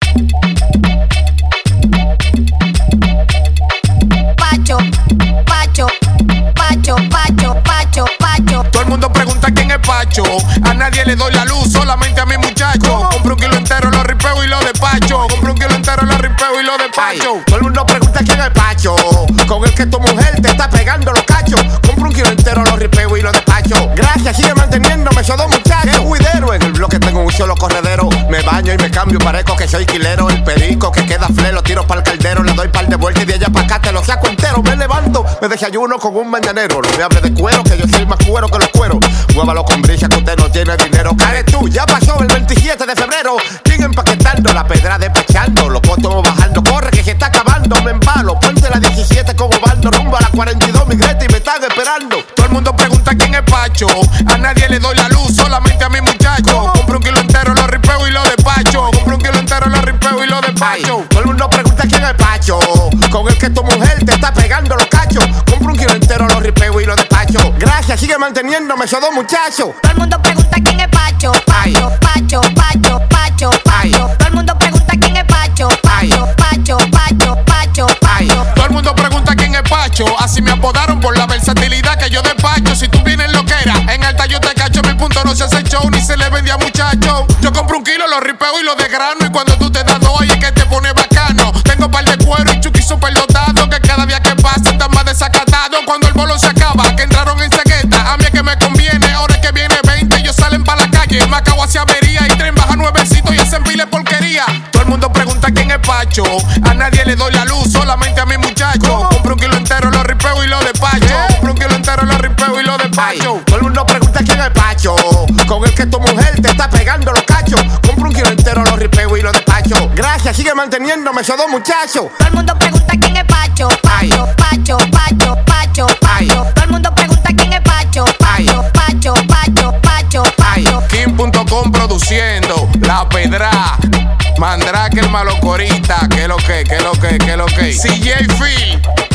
Pacho, Pacho, Pacho, Pacho, Pacho, Pacho. Todo el mundo pregunta quién es Pacho. A nadie le doy la luz, solamente a mi muchacho. Compro un kilo entero, lo ripeo y lo despacho. Compro un kilo entero, lo ripeo y lo despacho. Todo el mundo pregunta quién es Pacho. Con el que tu mujer te está pegando los cachos. Compro un kilo entero, lo ripeo y lo despacho. Gracias, sigue manteniéndome esos dos muchachos. Qué juidero, en el bloque tengo un solo corredero. Me baño y me cambio, parezco que soy quilero. El perico que queda fle, lo tiro para el caldero. Le doy par de vueltas y de allá para acá te lo saco entero. Me levanto, me desayuno con un mañanero. No me hable de cuero, que yo soy más cuero que los cueros. Muévalo con brisa que usted no tiene dinero. Care tú, ya pasó el 27 de febrero. Siguen empaquetando, la pedra despachando. Los potos bajando, corre que se está acabando. Me embalo, ponte la 17 como baldo. Rumbo a la 42, mi greta y me están esperando. Todo el mundo pregunta quién es Pacho. A nadie le doy la luz, solamente a mi muchacho. Compro un kilo entero, lo ripeo y lo despacho. Compro un kilo entero, lo ripeo y lo despacho. Todo el mundo pregunta quién es Pacho. Con el que tu mujer te está pegando los cachos. Compro un kilo entero, lo ripeo y lo despacho. Gracias, sigue manteniéndome esos dos muchachos. Todo el mundo pregunta quién es Pacho, Pacho, Pacho, Pacho, Pacho, Pacho. Todo el mundo pregunta quién es Pacho, Pacho, Pacho, Pacho, Pacho, Pacho. Todo el mundo pregunta quién es Pacho. Así me apodaron por la versatilidad que yo despacho. Si tú vienes loquera, en alta yo te cacho. Mi punto no se hace show ni se le vende a muchacho. Yo compro un kilo, lo ripeo y lo desgrano. Y cuando tú te das dos, es que te pone bacano. Tengo par de cuero y chuki super dotado. Que cada día que pasa están más desacatados. Cuando el bolo se acaba, que entraron en cegueta. A mí es que me conviene, ahora es que viene 20. Ellos salen para la calle, Macao hacia Avería. Y tren baja nuevecito y hacen pile porquería. Todo el mundo pregunta quién es Pacho. A nadie le doy la luz, solamente a mi muchacho. Compro un kilo entero, lo ripeo y lo despacho. Compro un kilo entero, lo ripeo y lo despacho. Todo el mundo pregunta quién es Pacho. Con el que tu mujer te está pegando los cachos. Compro un kilo entero, lo ripeo y lo despacho. Gracias, sigue manteniéndome esos dos muchachos. Todo el mundo pregunta quién es Pacho, Pacho, Pacho, Pacho, Pacho, Pacho. Todo el mundo pregunta quién es Pacho, Pacho, Pacho, Pacho, Pacho, Pacho. Kim.com produciendo La Pedra. Mandrake el malocorita. Que lo que. CJ Phil.